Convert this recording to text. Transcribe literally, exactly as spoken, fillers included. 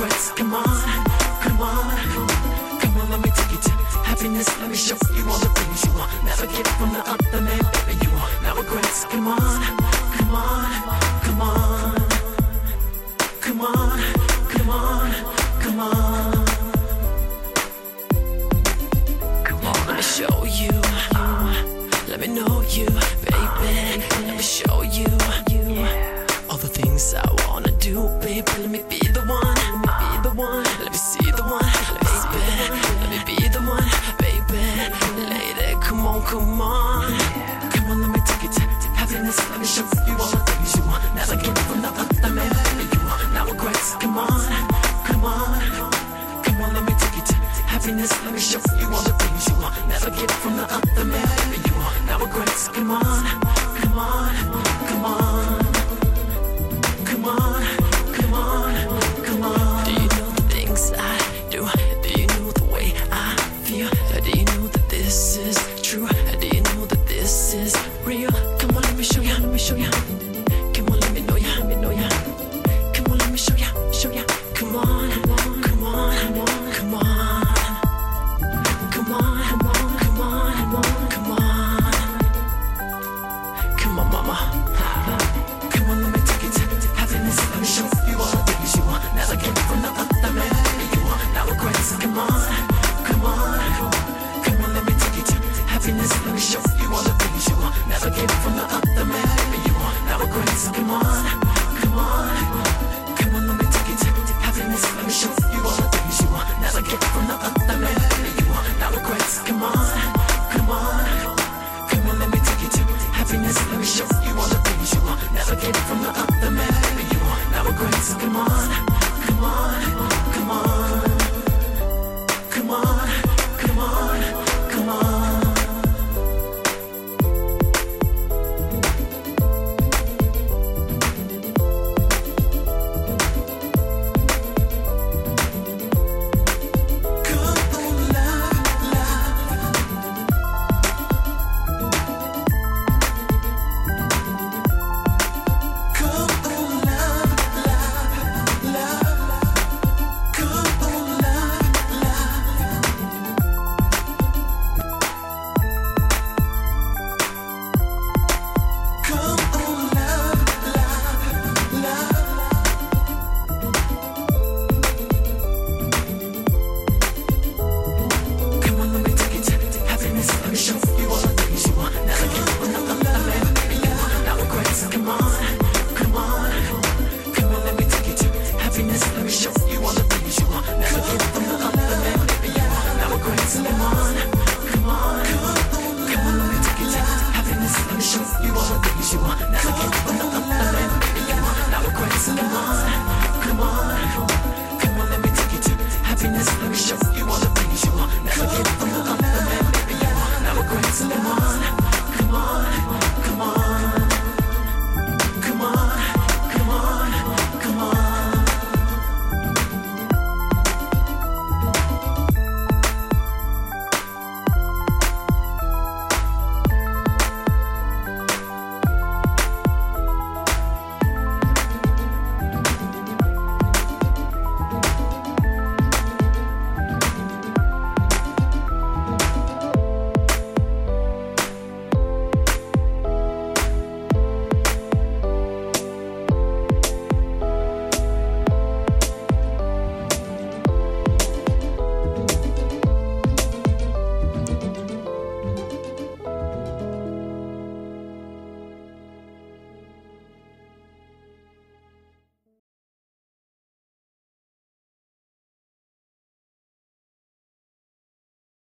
regrets. Come on, come on, come on, let me take you to happiness. Let me show you all the things you want. Never get from the other man, baby. You want no regrets. Come on, come on, come on, come on, come on, come on. Come on, let me show you. Let me know you, baby. Let me show you, you all the things I wanna do, baby. Let me be the one. Let me be the one. Let me see the one, baby. Let me be the one, baby. Lady, come on, come on. Come on, let me take you to happiness. Let me show you all the things you want. Never get from the other man, baby. You want no regrets. Come on, come on, come on, let me take you to happiness. Let me show you all the things you want. Never get from the other man, baby. You want no regrets. Come on, come on, come on, come on, come on, come on. Do you know the things I do? Do you know the way I feel? Do you know that this is true? Do you know that this is real? Come on, let me show you, let me show you. Come on, let me know ya, let me know ya. Come on, let me show ya, show ya. Come on, come on, come on, come on, come on, come on, come on, come on, come on, mama. Come on, let me take you to happiness. Let me show you all the things you want. Never get from the other man, baby. You want no regrets. Come on, come on, come on, let me take you to happiness. Let me show you all the things you want. Never get from the other man, baby. You want no regrets. Come on, come on, come on, let me take you to happiness. Let me show you all the things you want. Never get from the other man, baby. You want no regrets. Come on, come on, come on, let me take you to happiness. Let me show you all the things you want. Never get from the other man, baby. You want no regrets. Come on, come on, come on, come on, come on, come on. Come on, come on, come on, let me take you to happiness.